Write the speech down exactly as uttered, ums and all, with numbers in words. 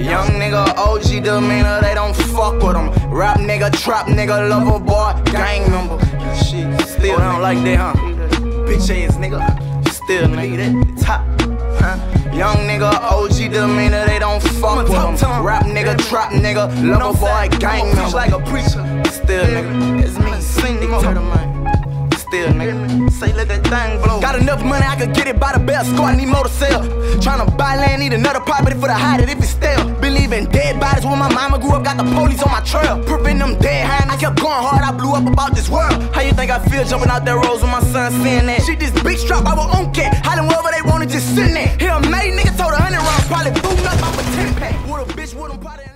Young nigga, O G demeanor, they don't fuck with him. Rap nigga, trap nigga, lover boy, gang member. Shit, still don't like that, huh? Bitch ass nigga, still nigga, that top. Huh? Young nigga, O G demeanor, they don't fuck with him. Rap nigga, trap nigga, lover boy, gang member. Like a preacher, still nigga, it's me, sing nigga. Still, nigga. Say let that thing blow. Got enough money, I could get it by the bell. Score, I need more to sell. Tryna buy land, need another property for the hide it if it's stale. Believe in dead bodies when my mama grew up, got the police on my trail. Prevent them dead hands, I kept going hard, I blew up about this world. How you think I feel jumping out that rose when my son seeing that? She this big strap, I will own cat. Hiding wherever they wanna just sit there. Here a made nigga told a hundred rounds, probably booting up off a ten pack. With a bitch with them probably.